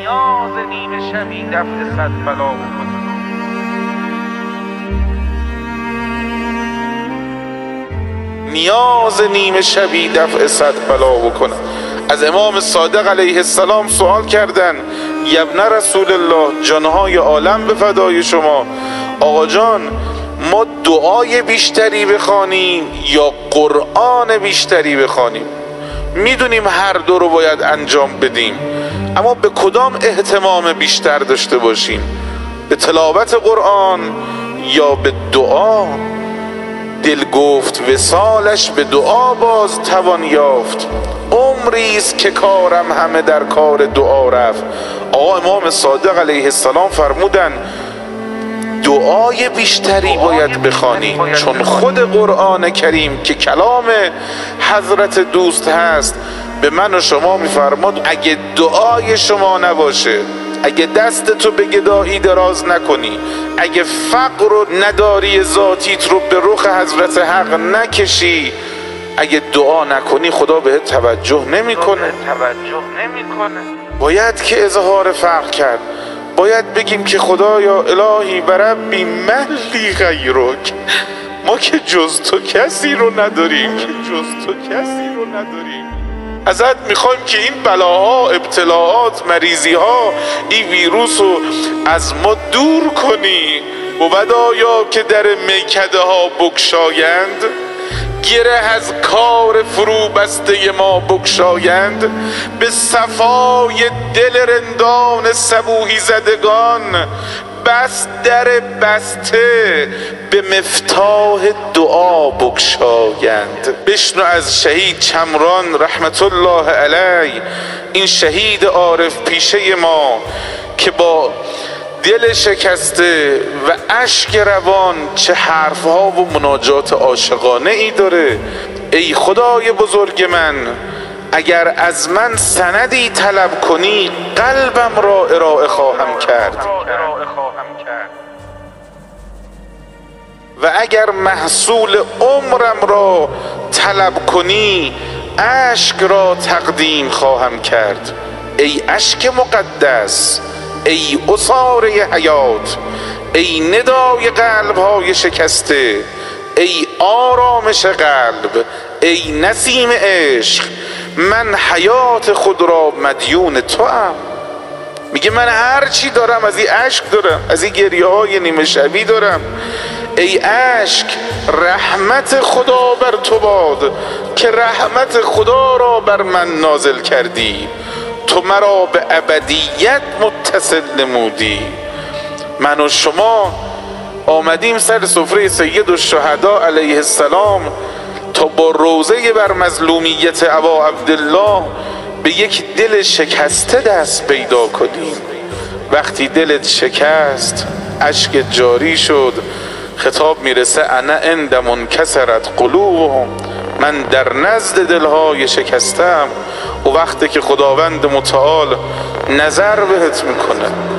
نیاز نیمه شبی دفع صد بلا بکنه. نیاز نیمه شبی دفع صد بلا بکنه. از امام صادق علیه السلام سوال کردن یبن رسول الله، جانهای عالم به فدای شما، آقا جان ما دعای بیشتری بخوانیم یا قرآن بیشتری بخوانیم؟ میدونیم هر دو رو باید انجام بدیم، اما به کدام اهتمام بیشتر داشته باشیم؟ به تلاوت قرآن یا به دعا؟ دل گفت وصالش به دعا باز توان یافت، عمریست که کارم همه در کار دعا رفت. آقا امام صادق علیه السلام فرمودن دعای بیشتری باید بخوانی، چون خود قرآن کریم که کلام حضرت دوست هست به من و شما میفرماد اگه دعای شما نباشه، اگه دست تو به گدایی دراز نکنی، اگه فقر و نداری ذاتیت رو به رخ حضرت حق نکشی، اگه دعا نکنی خدا بهت توجه نمیکنه. باید که اظهار فقر کرد، باید بگیم که خدایا الهی و ربی ملی غیرک، ما که جز تو کسی رو نداریم، ازت میخوایم که این بلاها، ابتلاعات، مریضیها، این ویروس رو از ما دور کنی. بود آیا که در میکده ها بگشایند، گره از کار فرو بسته ما بگشایند، به صفای دل رندان صبوحی زدگان، بس در بسته به مفتاح دعا بگشایند. بشنو از شهید چمران رحمت الله علیه، این شهید عارف پیشه ما که با دل شکسته و اشک روان چه حرفها و مناجات عاشقانه ای داره. ای خدای بزرگ من، اگر از من سندی طلب کنی قلبم را ارائه خواهم کرد، و اگر محصول عمرم را طلب کنی اشک را تقدیم خواهم کرد. ای اشک مقدس، ای عصاره حیات، ای ندای قلب‌های شکسته، ای آرامش قلب، ای نسیم عشق، من حیات خود را مدیون توام. میگه من هر چی دارم از این اشک دارم، از این گریه های نیمه شبی دارم. ای اشک رحمت خدا بر تو باد که رحمت خدا را بر من نازل کردی، تو مرا به ابدیت متصل نمودی. من و شما آمدیم سر سفره سید الشهدا علیه السلام تا با روزه بر مظلومیت ابا عبدالله به یک دل شکسته دست پیدا کنیم. وقتی دلت شکست، اشک جاری شد، خطاب میرسه انا عند منکسرت قلوبهم، من در نزد دلهای شکستم. و وقتی که خداوند متعال نظر بهت میکنه